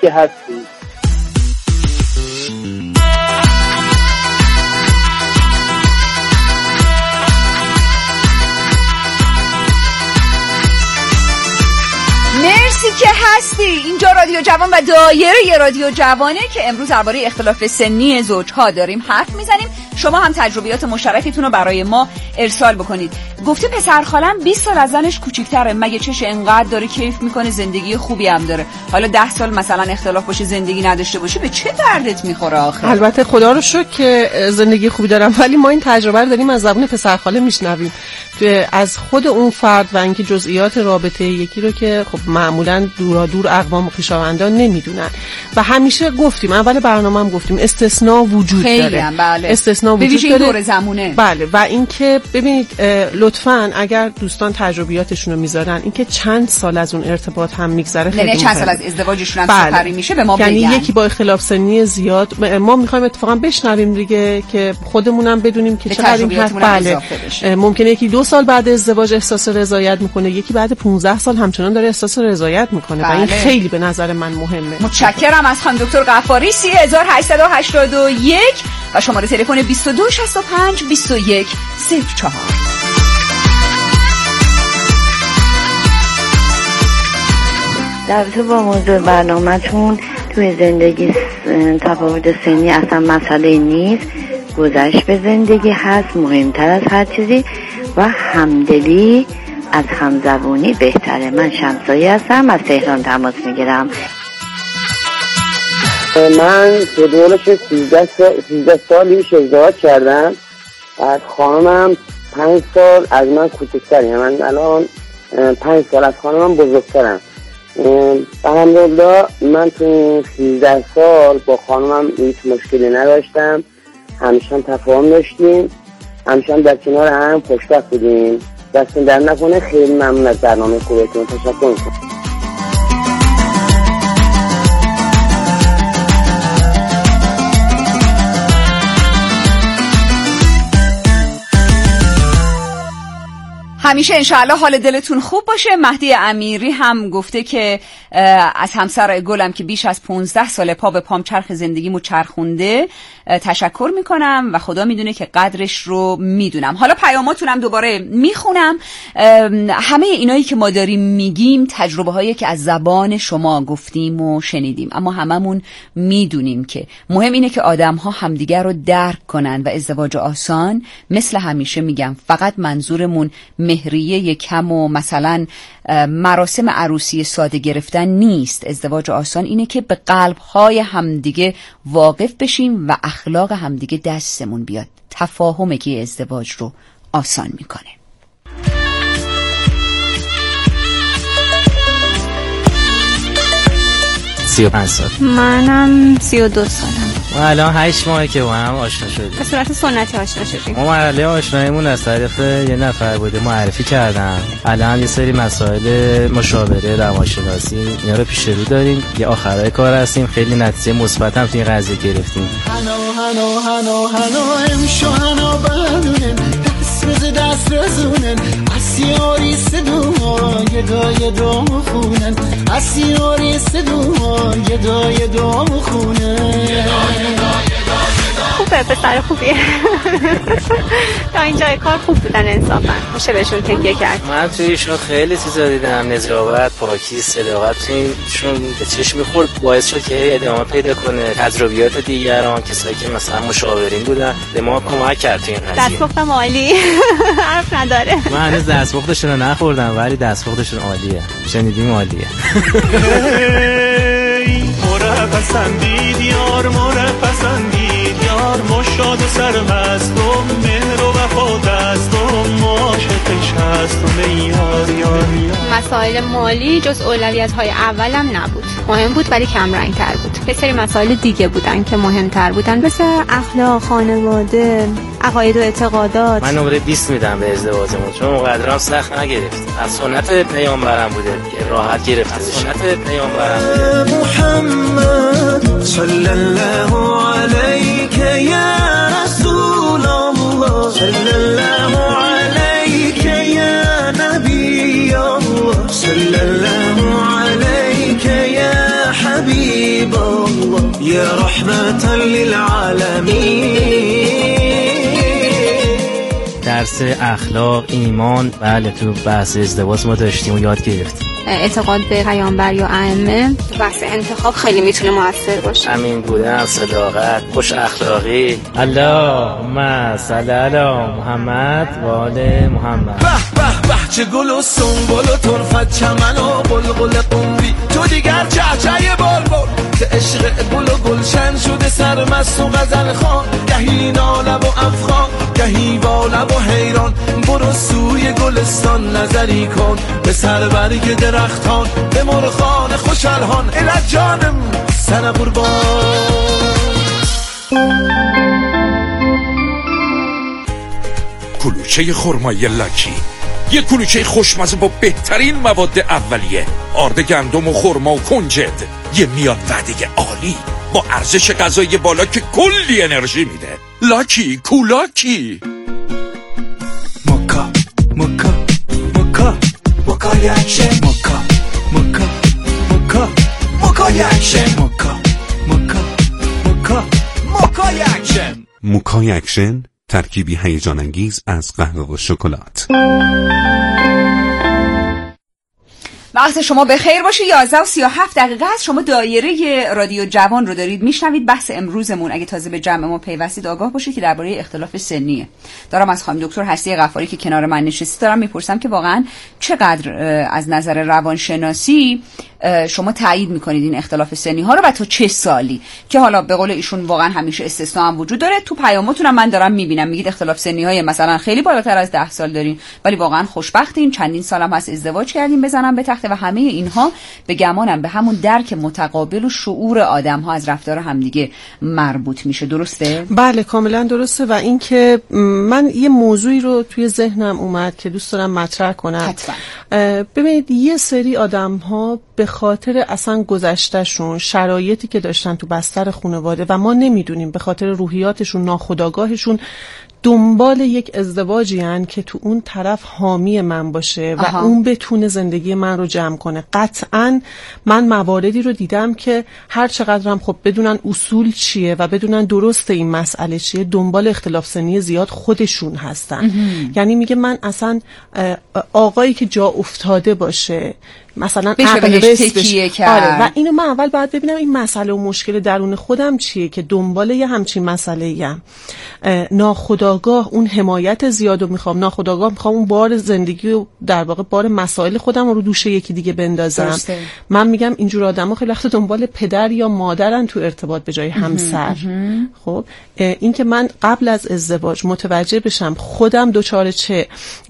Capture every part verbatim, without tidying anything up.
که هستی. مرسی که هستی. اینجا رادیو جوان و دایره رادیو جوانه که امروز درباره اختلاف سنی زوجها داریم حرف میزنیم. شما هم تجربیات مشترکتون رو برای ما ارسال بکنید. گفته پسر خالم بیست سال از زنش کوچیک‌تره، مگه چش انقدر داره کیف میکنه، زندگی خوبی هم داره، حالا ده سال مثلا اختلاف باشه زندگی نداشته باشه به چه دردت میخوره آخر؟ البته خدا رو شکر که زندگی خوبی دارم، ولی ما این تجربه رو داریم از زبون پسر خاله میشنویم از خود اون فرد و اینکه جزئیات رابطه یکی رو که خب معمولا دورا دور اقوام و خویشاوندان نمیدونن و همیشه گفتیم اول برنامه‌ام گفتیم استثناء وجود داره. بله. استثناء وجود داره. دور زمونه. بله و اینکه ببینید لطفاً اگر دوستان تجربیاتشون رو میذارن اینکه چند سال از اون ارتباط هم میگذره خیلی نه چند سال از ازدواجشون هم بله. سپری میشه به ما یعنی بگن. یکی با اختلاف سنی زیاد ما میخوایم اتفاقا بشنویم دیگه که خودمونم بدونیم که چقدر این حرف بله ممکنه یکی دو سال بعد ازدواج احساس رضایت میکنه، یکی بعد پانزده سال همچنان داره احساس رضایت میکنه بله. و این خیلی به نظر من مهمه. متشکرم از خانم دکتر غفاری. سه هزار و هشتصد و هشتاد و یک و شماره تلفن بیست و دو شصت و پنج بیست و یک صفر چهار. در رابطه با موضوع برنامه‌تون توی زندگی تفاوت سنی اصلا مسئله نیست، گذشت به زندگی هست، مهمتر از هر چیزی و همدلی از همزبونی بهتره. من شمسایی هستم از تهران تماس میگیرم. من به دورش سیزده سالی ازدواج کردم. بعد خانمم پنج سال از من کوچکتره، یعنی من الان پنج سال از خانمم بزرگترم. الحمدلله من تو این سیزده سال با خانمم هیچ مشکلی نداشتم، همیشه هم تفاهم داشتیم، همیشه هم در کنار هم خوشبخت بودیم. دستون در نکنه. خیلی ممنون از برنامه خوبتون. تشکر میکنم. همیشه انشاءالله حال دلتون خوب باشه. مهدی امیری هم گفته که از همسر گلم که بیش از پانزده سال پا به پام چرخ زندگیمو چرخونده تشکر میکنم و خدا میدونه که قدرش رو میدونم. حالا پیاماتونم دوباره میخونم. همه اینایی که ما داریم میگیم تجربه هایی که از زبان شما گفتیم و شنیدیم، اما هممون میدونیم که مهم اینه که آدم ها همدیگر رو درک کنن و ازدواج آسان مثل همیشه میگم فقط منظورمون مهریه کم و مثلا مراسم عروسی ساده گرفتن نیست. ازدواج آسان اینه که به قلب‌های همدیگه واقف بشیم و اخلاق همدیگه دستمون بیاد. تفاهمه که ازدواج رو آسان میکنه. سی و پنج سال. منم سی و دو سالم. ما الان هشت ماهه که با هم آشنا شدیم. به صورت سنتی آشنا شدیم. ما مرحله آشناییمون از طریق یه نفر بوده معرفی کردن. الان یه سری مسائل مشاوره روانشناسی اینا رو پیش رو داریم. یه آخرای کار هستیم. خیلی نتیجه مثبت هم تو این قضیه گرفتیم. هنو هنو هنو هنو امشو هنو بدونن دست رز دست رزونن اسیاری سدو یه دای دو خونن اسیاری سدو یه دای دو خونن. خوبه، پسر خوبیه. تا اینجای کار خوب بودن انصافا، میشه بهشون تکیه کرد. من توی ایشون خیلی چیزا دیدم، نظافت، پاکی، صداقت توی ایشون به چشم می‌خورد، باعث شد که ادامه پیدا کنه. تجربیات دیگران کسایی که مثلا مشاورین بودن به ما کمک کرد توی این قضیه. دستپختم عالی. حرف نداره. من هنوز دستپختشون رو نخوردم ولی دستپختشون عالیه. شنیدیم عالیه. مورا پسندید یار، مورا پسندید یار، مشاد و سرمست و مهر و وفا دست و معاشقش هست و میار یار یار. مسائل مالی جز اولویت‌های اولم نبود، مهم بود ولی کم رنگ تر بود. یه سری مسائل دیگه بودن که مهمتر بودن، مثل اخلاق، خانواده، عقاید و اعتقادات. من نمره بیست میدم به ازدواجمون چون اونقدرام سخت نگرفت. از سنت پیامبرم بوده که راحت گرفت. از سنت پیامبرم بوده. محمد صلی الله علیک یا رسول الله، صلی الله علیک یا نبی الله، صلی الله علیک یا حبیب زیبا یه رحمت للعالمین. درس اخلاق، ایمان، بله تو بحث ازدواج ما داشتیم و یاد گرفتیم. اعتقاد به پیامبر یا ائمه تو بحث انتخاب خیلی میتونه موثر باشه. امین بودن، صداقت، خوش اخلاقی. اللهم صل علی محمد و آل محمد. به به به چه گل و سنبل و طرفت چمن و بلبل قنبی، تو دیگر چهچه بلبل که عشق گل و گلشن شده سرمست و غزل خوان، گهی ناله و افغان گهی واله و حیران. برو سوی گلستان نظری کن به سر برگ درختان، به مرغان خوش الحان الى جانم سن قربان. کلوچه خرمای لاکی، یه کلوچه خوشمزه با بهترین مواد اولیه، آرد گندم و خرما و کنجد، یه میان وعده عالی با ارزش غذایی بالا که کلی انرژی میده. لاکی کولاکی. مکا مکا مکا مکا یکشه، مکا مکا مکا مکا یکشه، مکا مکا مکا مکا یکشه. موکا یکشن، ترکیبی هیجان انگیز از قهوه و شکلات. وقت شما بخیر باشه. یازده و سی و هفت دقیقه است. شما دایره رادیو جوان رو دارید میشنوید. بحث امروزمون اگه تازه به جمع ما پیوستید آگاه باشید که درباره اختلاف سنیه. دارم از خانم دکتر هستی غفاری که کنار من نشسته دارم میپرسم که واقعا چقدر از نظر روانشناسی شما تایید میکنید این اختلاف سنی ها رو و تا چه سالی، که حالا به قول ایشون واقعا همیشه استثناء هم وجود داره. تو پیاماتون هم من دارم میبینم میگید اختلاف سنی های مثلا خیلی بالاتر از ده سال دارین ولی واقعا خوشبختین، چندین سالم هست ازدواج کردین بزنم به تخته و همه اینها به گمانم به همون درک متقابل و شعور آدم ها از رفتار همدیگه مربوط میشه. درسته؟ بله کاملا درسته. و این که من یه موضوعی رو توی ذهنم اومد که دوست دارم مطرح کنم. حتما. ببینید یه سری آدم ها به خاطر اصلا گذشتهشون، شرایطی که داشتن تو بستر خانواده و ما نمیدونیم، به خاطر روحیاتشون، ناخودآگاهشون دنبال یک ازدواجی هن که تو اون طرف حامی من باشه و آها. اون بتونه زندگی من رو جمع کنه. قطعاً من مواردی رو دیدم که هر چقدرم خب بدونن اصول چیه و بدونن درست این مسئله چیه، دنبال اختلاف سنی زیاد خودشون هستن. یعنی میگه من اصلا آقایی که جا افتاده باشه مثلا عقل تکیه کرد. آره. و اینو من اول باید ببینم این مسئله و مشکل درون خودم چیه که دنبال یه همچین مسئله‌ای ام. ناخودآگاه اون حمایت زیادو میخوام، ناخودآگاه میخوام اون بار زندگی و در واقع بار مسائل خودم رو دوش یکی دیگه بندازم. درسته. من میگم اینجور آدما خیلی وقت دنبال پدر یا مادرن تو ارتباط به جای همسر. خب این که من قبل از ازدواج متوجه بشم خودم دوچار چه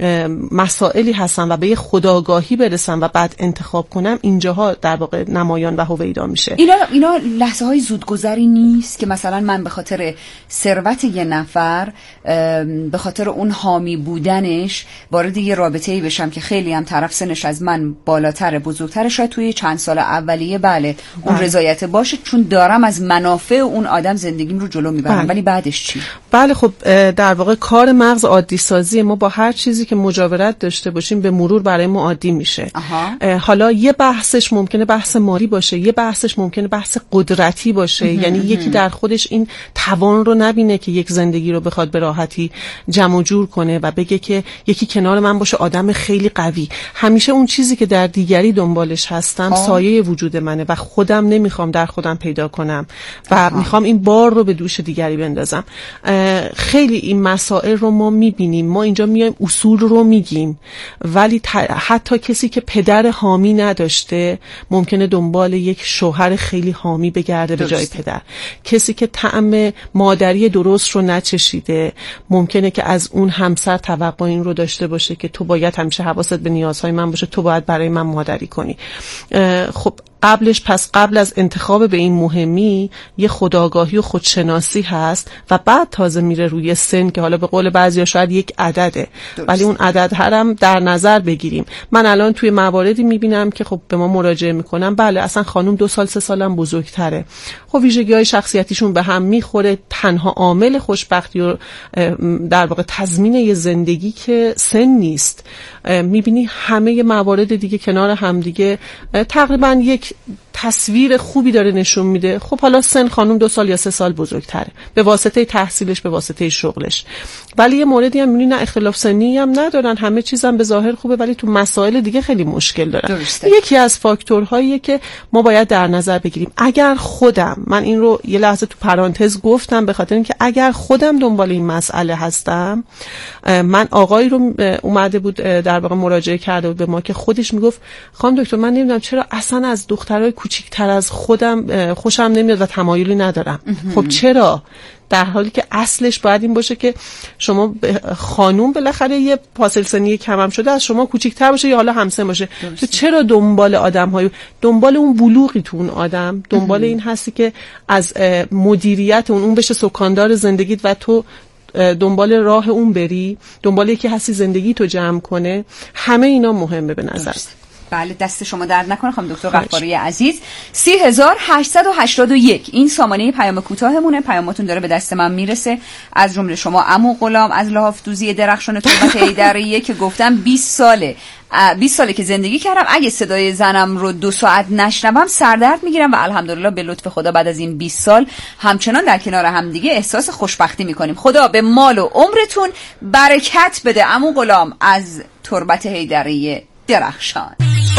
مسائلی هستم و به یه خودآگاهی برسم و بعد انتخاب کنم، اینجاها در واقع نمایان و هویدا میشه. اینا اینا لحظه های زودگذری نیست که مثلا من به خاطر ثروت یه نفر، به خاطر اون حامی بودنش وارد یه رابطه‌ای بشم که خیلی هم طرف سنش از من بالاتره، بزرگتره، شاید توی چند سال اولیه بله اون رضایت باشه چون دارم از منافع اون آدم زندگیم رو جلو میبرم. بله. ولی بعدش چی؟ بله خب در واقع کار مغز عادی سازی ما با هر چیزی که مجاورت داشته باشیم به مرور برای ما عادی میشه. آها. حالا یه بحثش ممکنه بحث مالی باشه، یه بحثش ممکنه بحث قدرتی باشه. یعنی یکی در خودش این توان رو نبینه که یک زندگی رو بخواد به راحتی جمع و جور کنه و بگه که یکی کنار من باشه آدم خیلی قوی. همیشه اون چیزی که در دیگری دنبالش هستم آه. سایه وجود منه و خودم نمیخوام در خودم پیدا کنم و آه. میخوام این بار رو به دوش دیگری بندازم. خیلی این مسائل رو ما میبینیم، ما اینجا میایم اصول رو میگیم ولی حتی کسی که پدر حامی نداشته ممکنه دنبال یک شوهر خیلی حامی بگرده به جای پدر. کسی که طعم مادری درست رو نچشیده ممکنه که از اون همسر توقع این رو داشته باشه که تو باید همیشه حواست به نیازهای من باشه، تو باید برای من مادری کنی. خب قبلش پس قبل از انتخاب به این مهمی یه خودآگاهی و خودشناسی هست و بعد تازه میره روی سن که حالا به قول بعضیا شاید یک عدده درست. ولی اون عدد هرم در نظر بگیریم. من الان توی مواردی میبینم که خب به ما مراجعه میکنم بله اصلا خانم دو سال سه سالم بزرگتره، خب ویژگی‌های شخصیتیشون به هم میخوره. تنها عامل خوشبختی و در واقع تضمین یه زندگی که سن نیست. میبینی همه موارد دیگه کنار هم دیگه تقریبا یک تصویر خوبی داره نشون میده. خب حالا سن خانم دو سال یا سه سال بزرگتره به واسطه تحصیلش، به واسطه شغلش. ولی یه موردی هم میبینی نه اختلاف سنی هم ندارن، همه چیزم به ظاهر خوبه، ولی تو مسائل دیگه خیلی مشکل دارن. درسته. یکی از فاکتورهاییه که ما باید در نظر بگیریم. اگر خودم، من این رو یه لحظه تو پرانتز گفتم به خاطر اینکه اگر خودم دنبال این مسئله هستم، من آقایی رو اومده بود در واقع مراجعه کرده بود به ما که خودش میگفت خانم دکتر من نمیدونم چرا اصلا از دخترای کوچیک‌تر از خودم خوشم نمیاد و تمایلی ندارم. خب چرا؟ در حالی که اصلش باید این باشه که شما خانوم بالاخره یه فاصل سنی کم هم شده از شما کوچیک‌تر باشه یا حالا همسن باشه. تو چرا دنبال آدم‌های دنبال اون بلوغی تو اون آدم، دنبال این هستی که از مدیریت اون اون بشه سکاندار زندگیت و تو دنبال راه اون بری، دنبال یکی هستی زندگی تو جمع کنه. همه اینا مهمه به نظر. بله دست شما درد نکنه خانم دکتر غفاری عزیز. سی هزار هشتصد و هشتاد و یک این سامانه پیام کوتاهمونه. پیاماتون داره به دست من میرسه، از جمله شما عمو غلام از لاهافدوزی درخشان تربت حیدریه که گفتم بیست ساله بیست ساله که زندگی کردم، اگه صدای زنم رو دو ساعت نشنوم سردرد میگیرم و الحمدلله به لطف خدا بعد از این بیست سال همچنان در کنار همدیگه احساس خوشبختی میکنیم. خدا به مال و عمرتون برکت بده. عمو غلام از تربت حیدریه درخشان.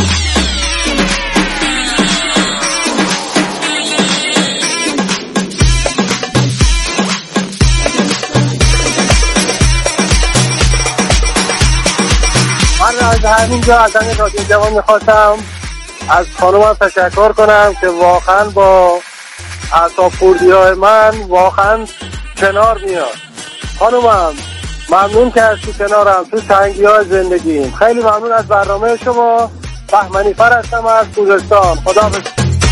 من از همینجا از همین رادیو جوان میخواستم از خانومم تشکر کنم که واقعا با اعصاب خوردی‌های من واقعا کنار میاد. خانومم ممنون که هستی کنارم تو تنگی‌های زندگیم. خیلی ممنون از برنامه شما. بهمنی فر هستم از خوزستان. خدا بس.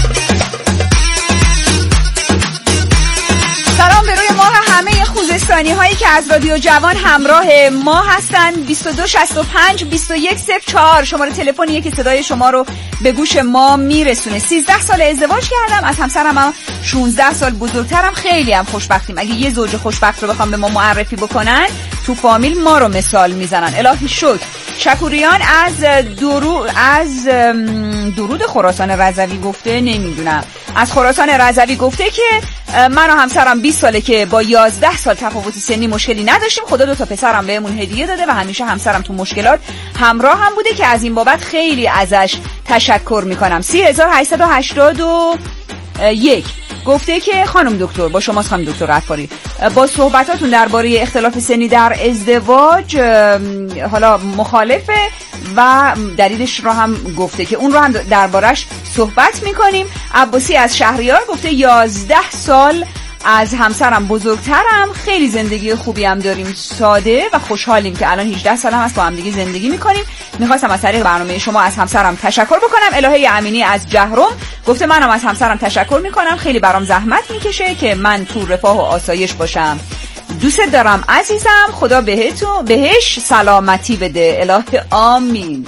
سلام به روی ماه همه خوزستانی هایی که از رادیو جوان همراه ما هستن. بیست و دو شصت و پنج بیست و یک صفر چهار شماره تلفنیه که صدای شما رو به گوش ما میرسونه. سیزده سال ازدواج کردم، از همسرم هم شانزده سال بزرگترم. خیلی هم خوشبختیم. اگه یه زوج خوشبخت رو بخوام به ما معرفی بکنن تو فامیل ما رو مثال میزنن. الهی شکر. شکوریان از درو از درود خراسان رضوی گفته، نمیدونم، از خراسان رضوی گفته که من و همسرم بیست ساله که با یازده سال تفاوت سنی مشکلی نداشتیم. خدا دو تا پسرم بهمون هدیه داده و همیشه همسرم تو مشکلات همراه هم بوده که از این بابت خیلی ازش تشکر میکنم. سی هزار هشتصد و هشتاد و یک گفته که خانم دکتر، با شماست خانم دکتر غفاری، با صحبتاتون درباره اختلاف سنی در ازدواج حالا مخالفه و دلیلش رو هم گفته که اون رو هم دربارش صحبت میکنیم. عباسی از شهریار گفته یازده سال از همسرم بزرگترم، خیلی زندگی خوبی هم داریم، ساده و خوشحالیم که الان هجده سال هم هست با هم دیگه زندگی میکنیم. میخواستم از طریق برنامه شما از همسرم تشکر بکنم. الهه امینی از جهرم گفته منم از همسرم تشکر میکنم، خیلی برام زحمت میکشه که من تو رفاه و آسایش باشم. دوست دارم عزیزم، خدا بهتون بهش سلامتی بده. الهه آمین.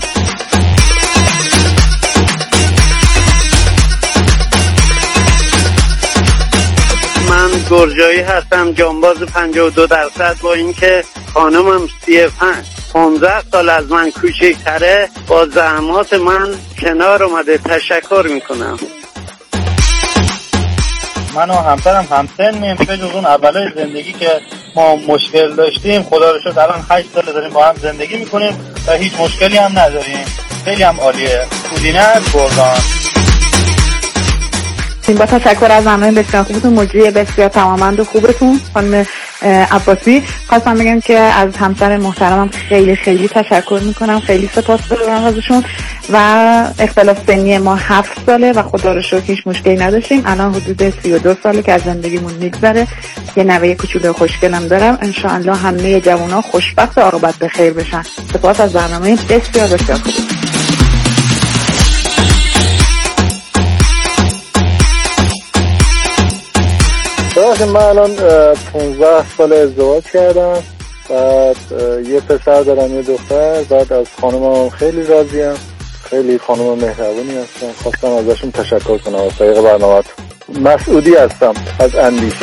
من گرجایی هستم، جانباز پنجاه و دو درصد. با اینکه خانمم سی و پنج پانزده سال از من کوچکتره، با زحمات من کنار اومده. تشکر میکنم. من و همسرم همسنیم، به جز اون اولای زندگی که ما مشکل داشتیم، خدا رو شکر الان هشت سال داریم با هم زندگی میکنیم و هیچ مشکلی هم نداریم. خیلی هم عالیه. پودینه از بردان. با تشکر از برنامه بسیار خوبتون، مجری بسیار تمامند و خوبتون خانم عباسی. خواستم بگم که از همسر محترمم خیلی خیلی تشکر میکنم، خیلی سپاسگزارم ازشون و اختلاف سنی ما هفت ساله و خدا رو شکر هیچ مشکلی نداشتیم. الان حدود سی و دو ساله که از زندگیمون میگذره. یه نوه کوچولو خوشگلم دارم. ان الله همه جوونا خوشبخت و عاقبت به خیر بشن. سپاس از برنامه بسیار بسیار خوب. من الان پانزده سال ازدواج کردم، بعد یه پسر دارم یه دختر. بعد از خانمم خیلی راضیم، خیلی خانم مهربونی هستم. خواستم ازشون تشکر کنم از طریق برنامه. مسعودی هستم از اندیشه.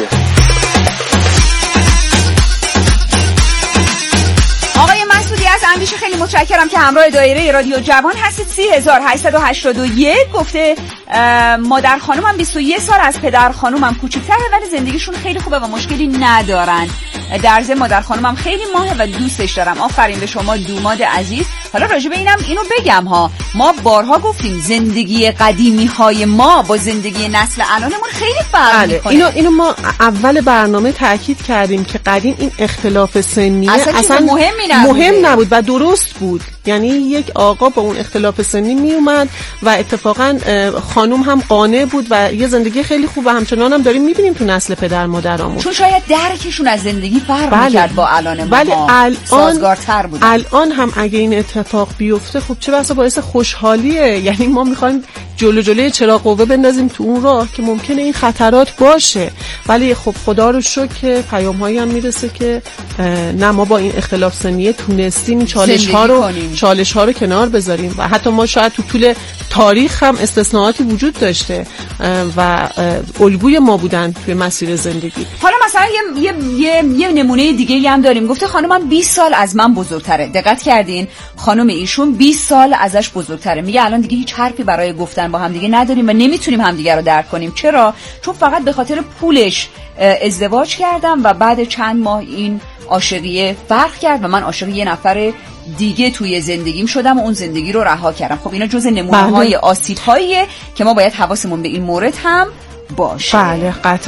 آقای مسعودی از اندیشه خیلی متشکرم که همراه دایره رادیو جوان هستید. سی هزار هشتصد و هشتاد و یک گفته مادر خانومم بیست و یک سال از پدر خانومم کوچیک‌تره ولی زندگیشون خیلی خوبه و مشکلی ندارن. در ضمن مادر خانومم خیلی ماهه و دوستش دارم. آفرین به شما دوماد عزیز. حالا راجع به اینم اینو بگم ها، ما بارها گفتیم زندگی قدیمی های ما با زندگی نسل الانمون خیلی فرق میکنه. اینو اینو ما اول برنامه تاکید کردیم که قدیم این اختلاف سنی اصلا, اصلا مهمی نبود. مهم نبود و درست بود. یعنی یک آقا با اون اختلاف سنی می اومد و اتفاقا خانوم هم قانع بود و یه زندگی خیلی خوب و همچنان هم داریم میبینیم تو نسل پدر مادرامون. چون شاید درکشون از زندگی فرق بله. میکرد با الان ما. ولی الان سازگارتر بودن. الان هم اگه این اتفاق بیفته خب چه بسا باعث خوشحالیه. یعنی ما میخوایم جلو جلوی چراغ قوه بندازیم تو اون راه که ممکنه این خطرات باشه، ولی خب خدا رو شکر که پیام‌هایی هم میرسه که نه ما با این اختلاف سنی تونستیم چالش ها رو کنیم. چالش ها رو کنار بذاریم و حتی ما شاید تو طول تاریخ هم استثناءاتی وجود داشته و الگوی ما بودن توی مسیر زندگی. حالا مثلا یه یه یه, یه نمونه دیگه هم داریم. گفته خانمم بیست سال از من بزرگتره. دقت کردین؟ خانم ایشون بیست سال ازش بزرگتره. میگه الان دیگه هیچ حرفی برای گفتن با هم دیگه نداریم و نمیتونیم همدیگه رو درک کنیم. چرا؟ چون فقط به خاطر پولش ازدواج کردم و بعد چند ماه این عاشقیه فرق کرد و من عاشق یه نفر دیگه توی زندگیم شدم و اون زندگی رو رها کردم. خب اینا جزء نمونه‌های آسیب‌هاییه که ما باید حواسمون به این مورد هم باشه. بله قطعا.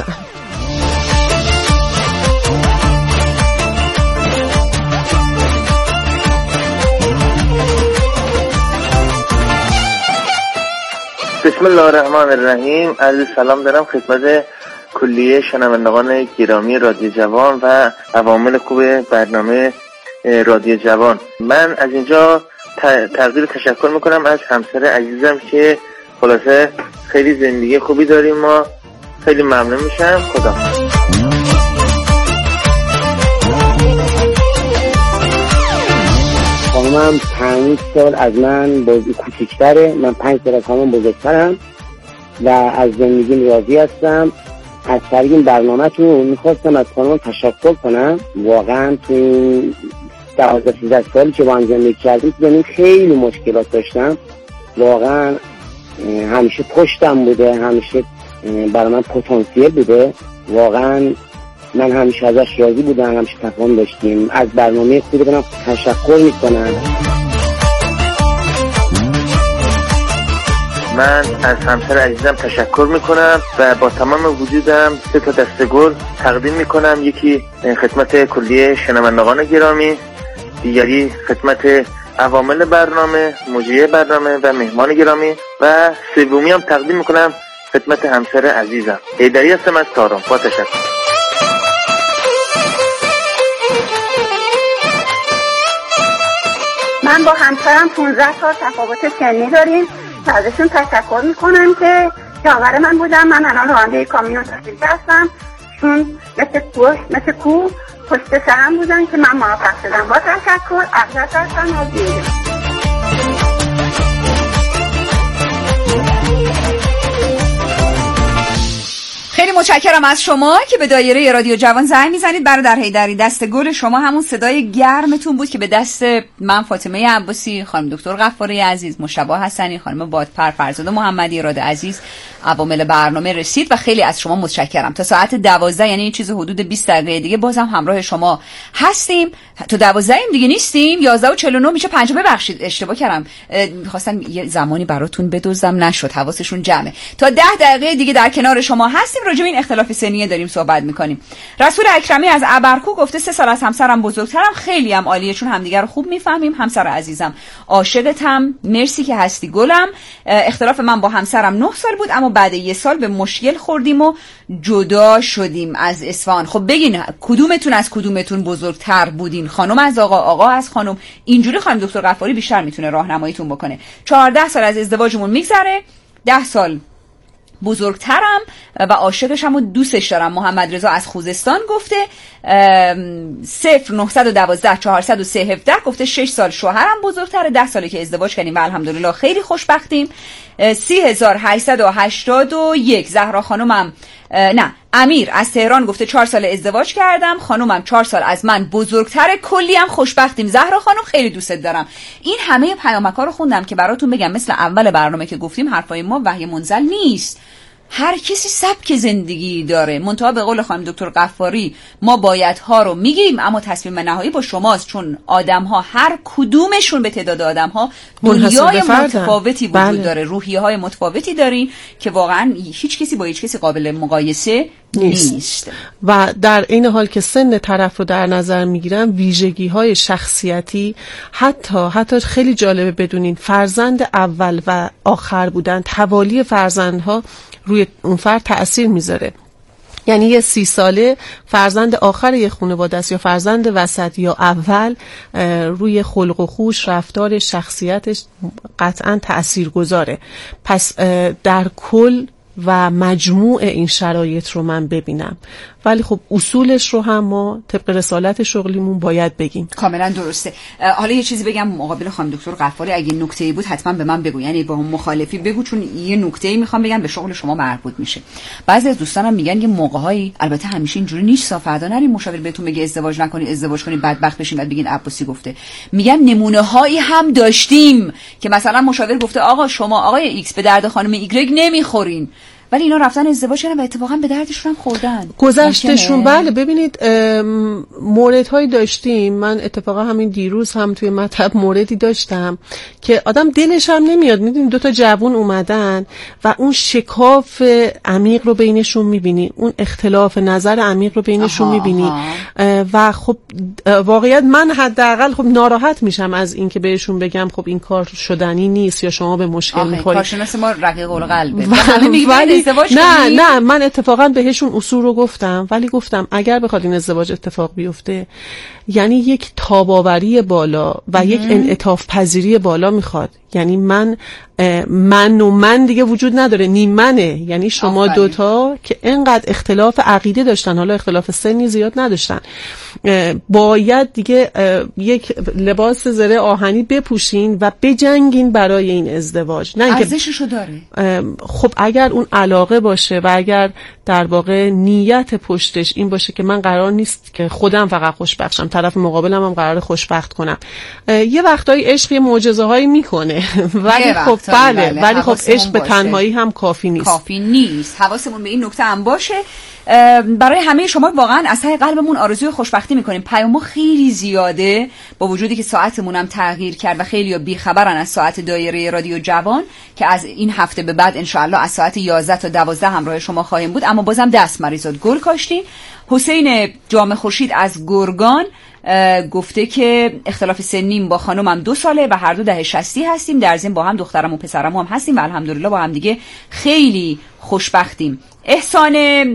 بسم الله الرحمن الرحیم. عرض سلام دارم خدمت کلیه شنوندگان گرامی رادیو جوان و عوامل خوب برنامه رادیو جوان. من از اینجا تقدیر تشکر میکنم از همسر عزیزم که خلاصه خیلی زندگی خوبی داریم. ما خیلی ممنون میشم. خدا خانمم پنج سال از من بزرگ کوچیک‌تره. من پنج سال از خانمم بزرگترم و از زندگیم راضی هستم. از طریق این برنامه‌تون میخواستم از خانمم تشکر کنم. واقعا تو این دوازده سیزده سالی که با هم زندگی کردیم زندگی خیلی مشکلات داشتم. واقعا همیشه پشتم بوده، همیشه برای من پتانسیل بوده. واقعا من همیشه ازش راضی بودم، همیشه تفاهم داشتیم. از برنامه خود کنم تشکر میکنم. من از همسر عزیزم تشکر میکنم و با تمام وجودم سه تا دستگل تقدیم میکنم. یکی خدمت کلیه شنوندگان گرامی، دیگری خدمت عوامل برنامه، مجری برنامه و مهمان گرامی و سومی هم تقدیم میکنم خدمت همسر عزیزم. ایدری هستم از تارم. با تشکر. من با همسرم پانزده سال تفاوت سنی داریم. ازشون تشکر میکنم که شاور من بودم. من الان راننده کامیون تحصیل هستم. چون مثل کوه مثل کوه پشت سرم بودن که من موفق شدم. با تشکر. اقدس هستم از دیگه. خیلی متشکرم از شما که به دایره رادیو جوان زنگ میزنید. برادر حیدری دست گل شما همون صدای گرمتون بود که به دست من فاطمه عباسی، خانم دکتر غفاری عزیز، مشتبه حسنی، خانم بادپر، فرزاد محمدی، راد عزیز، عوامل برنامه رسید و خیلی از شما متشکرم. تا ساعت دوازده یعنی این چیز حدود بیست دقیقه دیگه بازم همراه شما هستیم. تا دوازده ایم دیگه نیستیم. یازده و چهل و نه میشه. پنجاه ببخشید اشتباه کردم. می‌خواستم یه زمانی براتون بدوزم نشد. حواسشون جمعه. تا ده دقیقه دیگه در کنار شما هستیم. راجع به این اختلاف سنیه داریم صحبت می‌کنیم. رسول اکرمی از ابرکو گفته سه سال از همسرم بزرگترم. خیلی هم عالیه چون همدیگه رو خوب می‌فهمیم. همسر عزیزم عاشقتم. مرسی که هستی گلم. اختلاف من با همسرم نه سال بود اما بعد یه سال به مشکل خوردیم و جدا شدیم از اصفهان. خب بگین کدومتون از کدومتون بزرگتر بودین؟ خانم از آقا، آقا از خانم؟ اینجوری خانم دکتر غفاری بیشتر میتونه راهنماییتون بکنه. چهارده سال از ازدواجمون میگذره. ده سال بزرگترم و عاشقشم و دوستش دارم. محمد رضا از خوزستان گفته صفر نهصد و دوازده چهارصد و سه هفده گفته شش سال شوهرم بزرگتره. ده ساله که ازدواج کردیم و الحمدلله خیلی خوشبختیم. سی هزار هشتصد و هشتاد و یک زهرا خانومم نه امیر از تهران گفته چهار سال ازدواج کردم، خانومم چهار سال از من بزرگتره، کلی هم خوشبختیم. زهرا خانم خیلی دوستت دارم. این همه پیامک‌ها رو خوندم که براتون بگم مثل اول برنامه که گفتیم حرفای ما وحی منزل نیست. هر کسی سبک زندگی داره. منتها به قول خانم دکتر غفاری ما بایدها رو میگیم اما تصمیم نهایی با شماست، چون آدم‌ها هر کدومشون به تعداد آدم‌ها دنیای متفاوتی وجود بله. داره، روحیه‌های متفاوتی دارین که واقعا هیچ کسی با هیچ کسی قابل مقایسه نیست. نیست و در این حال که سن طرف رو در نظر میگیرن، ویژگی‌های شخصیتی، حتی حتی خیلی جالبه بدونین فرزند اول و آخر بودن، توالی فرزندها روی اون فرد تأثیر میذاره. یعنی یه سی ساله فرزند آخر یه خانواده است یا فرزند وسط یا اول، روی خلق و خوش، رفتار، شخصیتش قطعا تأثیر گذاره. پس در کل و مجموع این شرایط رو من ببینم، ولی خب اصولش رو هم ما طبق رسالت شغلیمون باید بگیم. کاملا درسته. حالا یه چیزی بگم مقابل خانم دکتر غفاری، اگه نکته‌ای بود حتما به من بگو، یعنی با هم مخالفی بگو، چون یه نکته‌ای میخوام بگم به شغل شما مربوط میشه. بعضی از دوستانم میگن یه موقع‌هایی، البته همیشه اینجوری نیست، فردا نریم مشاور بهتون بگه ازدواج نکنید، ازدواج کنید بدبخت بشین بعد بگین عباسی گفته. میگن نمونه‌هایی هم داشتیم که مثلا مشاور گفته آقا شما آقای ایکس به درد خانم ایگرگ نمیخورین، ولی اینا رفتن ازدواج کردن و اتفاقا به دردشون هم خوردن گذشتشون. بله ببینید موردهایی داشتیم. من اتفاقا همین دیروز هم توی مطب موردی داشتم که آدم دلش هم نمیاد. میدونید دو تا جوون اومدن و اون شکاف عمیق رو بینشون میبینی، اون اختلاف نظر عمیق رو بینشون میبینی و خب واقعیت من حداقل خب ناراحت میشم از این که بهشون بگم خب این کار شدنی نیست یا شما به مشکل میخورید. کارشناس ما رقیق القلبه. همه میگن نه نه من اتفاقا بهشون اصول رو گفتم، ولی گفتم اگر بخواد این ازدواج اتفاق بیفته یعنی یک تاباوری بالا و یک انعطاف پذیری بالا میخواد. یعنی من من و من دیگه وجود نداره، نیم منه. یعنی شما آفرین. دوتا که انقدر اختلاف عقیده داشتن، حالا اختلاف سنی زیاد نداشتن، باید دیگه یک لباس زره آهنی بپوشین و بجنگین برای این ازدواج. نه اینکه ارزششو داره. خب اگر اون علاقه باشه و اگر در واقع نیت پشتش این باشه که من قرار نیست که خودم فقط خوشبختم، طرف مقابلم هم قرار خوشبخت کنم. یه وقتایی عشق یه معجزه‌هایی میکنه ولی خب بله, بله. ولی خب عشق به تنهایی هم کافی نیست. کافی نیست. حواسمون به این نکته هم باشه. برای همه شما واقعا از ته قلبمون آرزوی خوشبختی میکنیم. پیام‌ها خیلی زیاده با وجودی که ساعتمون هم تغییر کرد و خیلی‌ها بی‌خبرن از ساعت دایره رادیو جوان که از این هفته به بعد انشاءالله از ساعت یازده تا دوازده همراه شما خواهیم بود، اما بازم دست مریضات گل کاشتین. حسین جام خورشید از گرگان گفته که اختلاف سنیم با خانومم دو ساله و هر دو دهه شصتی هستیم، در ضمن با هم دخترم و پسرم هم هستیم و الحمدلله با هم دیگه خیلی خوشبختیم. احسان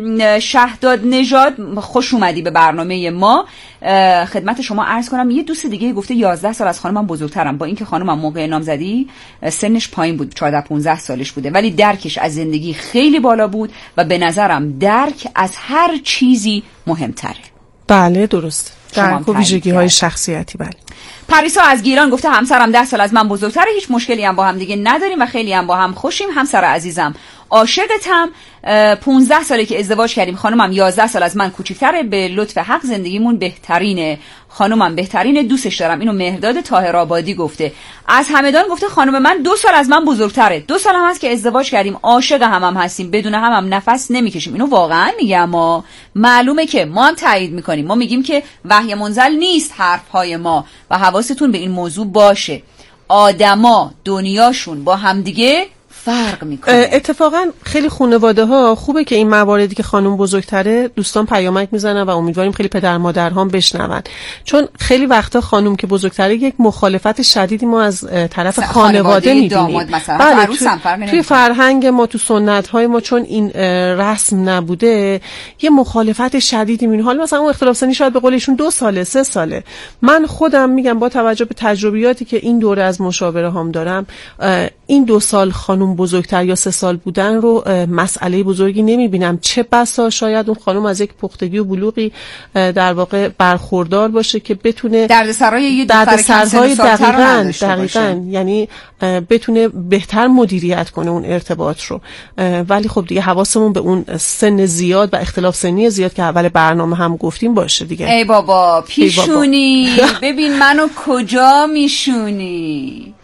شهداد نژاد خوش اومدی به برنامه ما. خدمت شما عرض کنم یه دوست دیگه گفته یازده سال از خانومم بزرگترم، با اینکه خانومم موقع نامزدی سنش پایین بود، چهارده پانزده سالش بوده، ولی درکش از زندگی خیلی بالا بود و به نظرم درک از هر چیزی مهمتره. بله درست. درک و ویژگی های شخصیتی. بله. پریسا از گیلان گفته همسرم ده سال از من بزرگتره، هیچ مشکلی هم با هم دیگه نداریم و خیلی هم با هم خوشیم. همسر عزیزم عاشقتم، پانزده ساله که ازدواج کردیم، خانومم یازده سال از من کوچیک‌تره، به لطف حق زندگیمون بهترینه، خانومم بهترینه، دوستش دارم. اینو مهرداد طاهرآبادی گفته. از همدان گفته خانم من دو سال از من بزرگتره، دو سال هم هست که ازدواج کردیم، عاشق هم هم هستیم، بدون هم هم نفس نمیکشیم. اینو واقعا میگم، ما معلومه که ما هم تایید میکنیم، ما میگیم که وحی منزل نیست حرفهای ما و حواستون به این موضوع باشه. آدما دنیاشون با همدیگه فرق میکنه. اتفاقا خیلی خانواده ها خوبه که این مواردی که خانم بزرگتره دوستان پیامک میزنن و امیدواریم خیلی پدر مادرها هم بشنون، چون خیلی وقتا خانم که بزرگتره یک مخالفت شدیدی ما از طرف خانواده میبینیم. بله توی, توی فرهنگ ما، تو سنت های ما چون این رسم نبوده یه مخالفت شدیدی میبینیم. حالا مثلا اون اختلاف سنی شاید به قولشون دو ساله سه ساله. من خودم میگم با توجه به تجربیاتی که این دوره از مشاوره هام دارم، این دو سال خانم خانم بزرگتر یا سه سال بودن رو مسئله بزرگی نمیبینم. چه بسا شاید اون خانم از یک پختگی و بلوغی در واقع برخوردار باشه که بتونه دردسرای یه دختر کم سن سال‌تر رو نداشته باشه، یعنی بتونه بهتر مدیریت کنه اون ارتباط رو. ولی خب دیگه حواسمون به اون سن زیاد و اختلاف سنی زیاد که اول برنامه هم گفتیم باشه دیگه. ای بابا پیشونی ای بابا. ببین منو کجا میشونی؟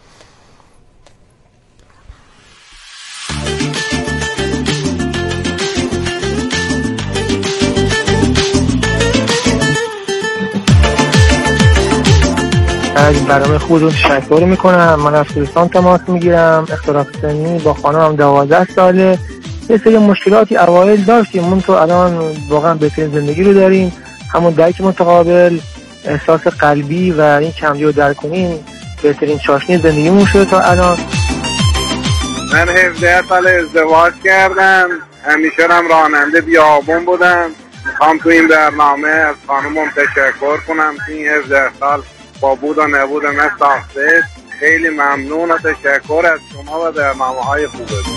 از برنامه خودتون تشکر میکنم. من از خوزستان تماس میگیرم. اختلاف سنی با خانمم دوازده ساله. یه سری مشکلاتی اوایل داشتیم، من تو الان واقعا بهترین زندگی رو داریم. همون درک متقابل، احساس قلبی و این کمدی رو درک کنیم بهترین چاشنی زندگیمون شده تا الان. من هفده سال ازدواج کردم، همیشه هم راننده بیابون بودم. میخوام تو این برنامه از خانمم تشکر کنم که این هفده سال با بود و نبود من ساخته. خیلی ممنون و تشکر از شما و برنامه های خوبتون.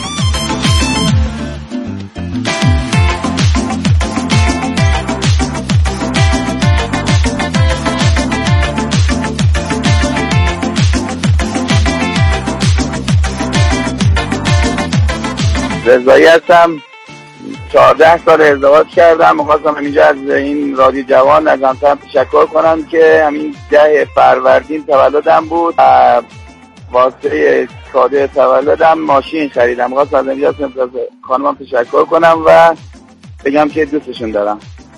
رضایی هستم، چهارده سال ازدواج کردم. می‌خواستم اینجا از این رادیو جوان از همسرم تشکر کنم که همین ده فروردین تولدم بود. واسه کادوی تولدم ماشین خریدم. می‌خواستم از اینجا از خانمم تشکر کنم و بگم که دوستشون دارم.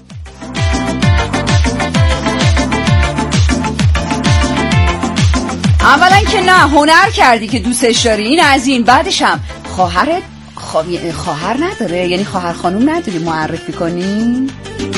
اولا که نه، هنر کردی که دوستش داری، این از این. بعدش هم خواهرت خواهر نداره، یعنی خواهر خانوم نداری معرفی کنی؟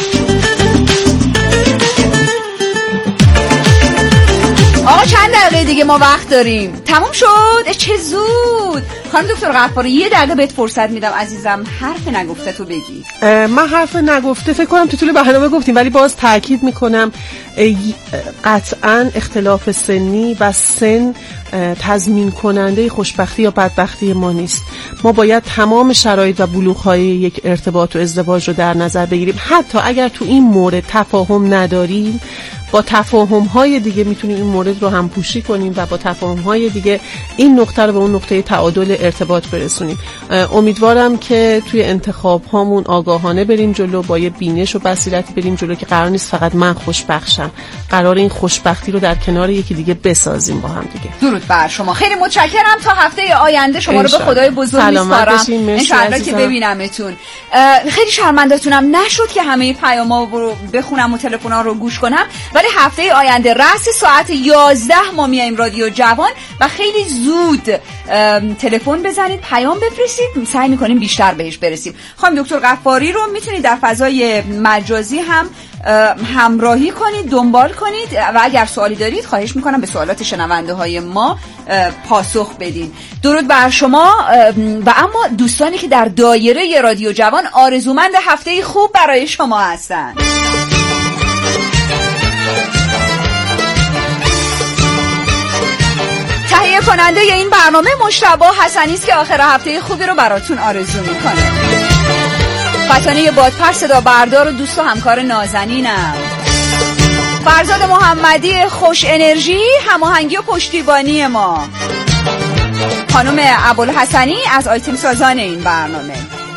آقا چند دقیقه دیگه ما وقت داریم. تموم شد؟ چه زود. خانم دکتر غفاری یه دقیقه بهت فرصت میدم عزیزم، حرف نگفته تو بگی. من حرف نگفته فکر کنم تو طول برنامه گفتیم، ولی باز تاکید میکنم قطعاً اختلاف سنی و سن تضمین کننده خوشبختی یا بدبختی ما نیست. ما باید تمام شرایط و بلوغ‌های یک ارتباط و ازدواج رو در نظر بگیریم. حتی اگر تو این مورد تفاهم نداریم، با تفاهم‌های دیگه میتونیم این مورد رو هم پوشی کنیم و با تفاهم‌های دیگه این نقطه رو به اون نقطه تعادل ارتباط برسونیم. امیدوارم که توی انتخاب هامون آگاهانه بریم جلو، با یه بینش و بصیرتی بریم جلو که قرار نیست فقط من خوشبخشم، قرار این خوشبختی رو در کنار یکی دیگه بسازیم با هم دیگه. درود بر شما، خیلی متشکرم. تا هفته آینده شما رو به خدای بزرگ میسپارم ان شاءالله که ببینمتون. خیلی شرمنده‌تونم نشد که همه پیام‌ها رو بخونم و تلفن‌ها رو گوش کنم، ولی هفته آینده رأس ساعت یازده ما میایم رادیو جوان و خیلی زود تلفن بزنید، پیام بفرستید، سعی میکنیم بیشتر بهش برسیم. خانم دکتر غفاری رو میتونید در فضای مجازی هم همراهی کنید، دنبال کنید و اگر سوالی دارید خواهش میکنم به سوالات شنونده های ما پاسخ بدین. درود بر شما. و اما دوستانی که در دایره رادیو جوان آرزومند هفته خوب برای شما هستن. تهیه کننده این برنامه مجتبی حسنی است که آخر هفته خوبی رو براتون آرزو میکنه. فتانه بادپر صدا بردار و دوست و همکار نازنینم. فرزاد محمدی خوش انرژی، هماهنگی و پشتیبانی ما. خانم ابوالحسنی از آیتم سازان این برنامه.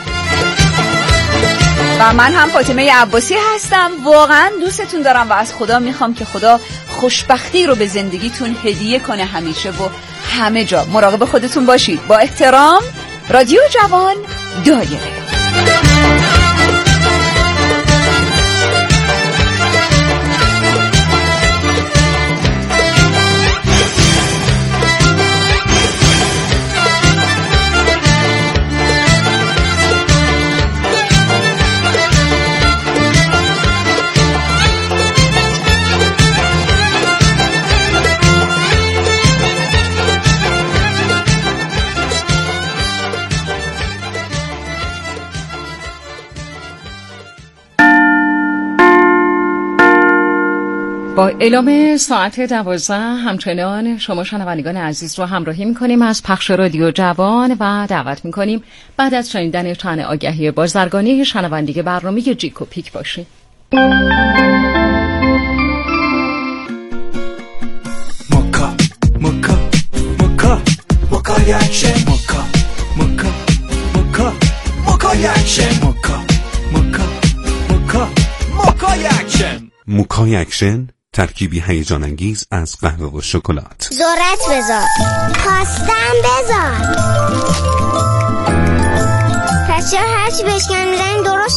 و من هم فاطمه عباسی هستم. واقعا دوستتون دارم و از خدا میخوام که خدا خوشبختی رو به زندگیتون هدیه کنه همیشه و همه جا. مراقب خودتون باشید. با احترام، رادیو جوان، دایره. با اعلام ساعت دوازده همچنان شما شنوندگان عزیز رو همراهی میکنیم از پخش رادیو جوان و دعوت میکنیم بعد از شنیدن چند آگهی بازرگانی شنوندگی برنامه جیک و پیک باشیم. موکا موکا موکا موکا یکشه موکا موکا موکا موکا یکشه موکا موکا موکا موکا یکشه موکا یکشن ترکیبی هیجان انگیز از قهوه و شکلات. ذرت بذار، پاستم بذار. پس چرا هرچی بشکن میزنین درست